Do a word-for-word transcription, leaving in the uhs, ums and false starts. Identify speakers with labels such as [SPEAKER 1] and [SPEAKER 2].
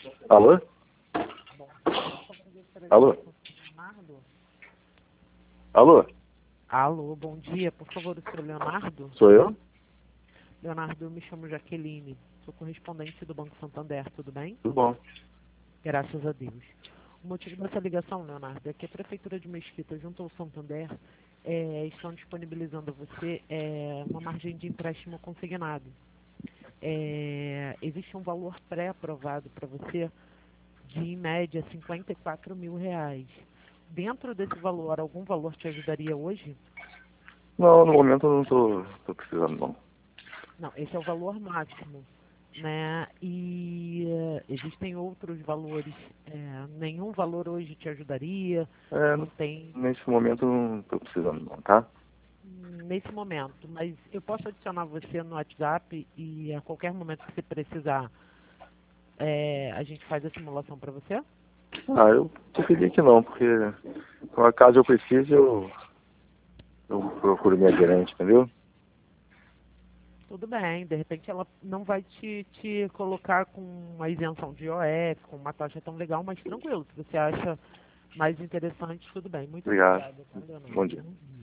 [SPEAKER 1] Alô? Alô?
[SPEAKER 2] Leonardo?
[SPEAKER 1] Alô?
[SPEAKER 2] Alô, bom dia. Por favor, o senhor Leonardo?
[SPEAKER 1] Sou eu?
[SPEAKER 2] Leonardo, eu me chamo Jaqueline. Sou correspondente do Banco Santander, tudo bem?
[SPEAKER 1] Tudo bom.
[SPEAKER 2] Graças a Deus. O motivo dessa ligação, Leonardo, é que a Prefeitura de Mesquita, junto ao Santander, é, estão disponibilizando a você é, uma margem de empréstimo consignado. É, existe um valor pré-aprovado para você de, em média, cinquenta e quatro mil reais. Dentro desse valor, algum valor te ajudaria hoje?
[SPEAKER 1] Não, no momento eu não tô, tô precisando, não.
[SPEAKER 2] Não, esse é o valor máximo, né? E eh, existem outros valores. eh, nenhum valor hoje te ajudaria,
[SPEAKER 1] É,
[SPEAKER 2] não tem
[SPEAKER 1] nesse momento eu não tô precisando, não, tá?
[SPEAKER 2] hum, nesse momento, mas eu posso adicionar você no WhatsApp e a qualquer momento que você precisar, eh, a gente faz a simulação para você?
[SPEAKER 1] Ah, eu preferi que não, porque por acaso eu precise, eu, eu procuro minha gerente, entendeu?
[SPEAKER 2] Tudo bem, de repente ela não vai te, te colocar com uma isenção de I O F, com uma taxa tão legal, mas tranquilo, se você acha mais interessante, tudo bem. Muito
[SPEAKER 1] Obrigado.
[SPEAKER 2] obrigada, tá, Leonardo?
[SPEAKER 1] Bom dia.
[SPEAKER 2] Bom dia.